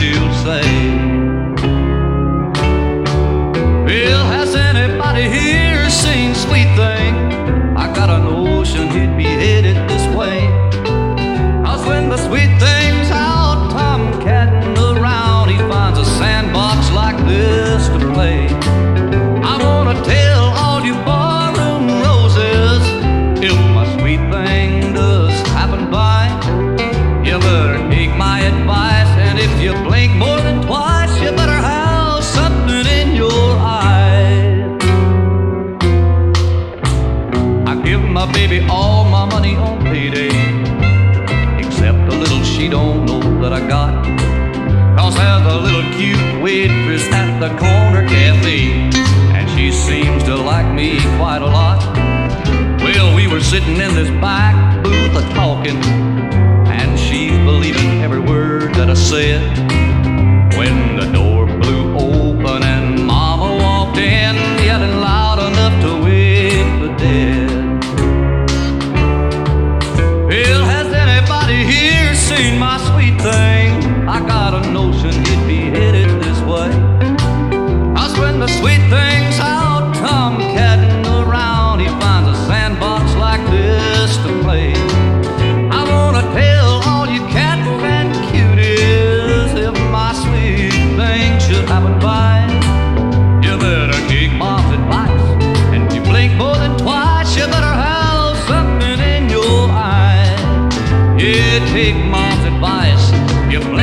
she'll say. Well, has anybody here seen Sweet Thing? I got a notion he'd be headed this way. 'Cause when the Sweet Thing's out tomcatting around, he finds a sandbox like this to play. I wanna tell all you barroom roses, if my Sweet Thing does happen by, you better take my advice, and if you blink more than twice, you better have something in your eye. I give my baby all my money on payday, except a little she don't know that I got. 'Cause there's a little cute waitress at the corner cafe, and she seems to like me quite a lot. Well, we were sitting in this back booth a-talking, and she's believing every word that I said, when the door blew open and Mama walked in, yelling loud enough to wake the dead. Well, has anybody here seen my Sweet Thing? I got a notion he'd be headed this way. 'Cause when the Sweet Thing's out tomcatting around, he finds a sandbox like this to play. I wanna tell all you cats and cuties, if my Sweet Thing should happen by, you better take Mom's advice, and if you blink more than twice, you better have something in your eye. Yeah, take Mom's advice, you blink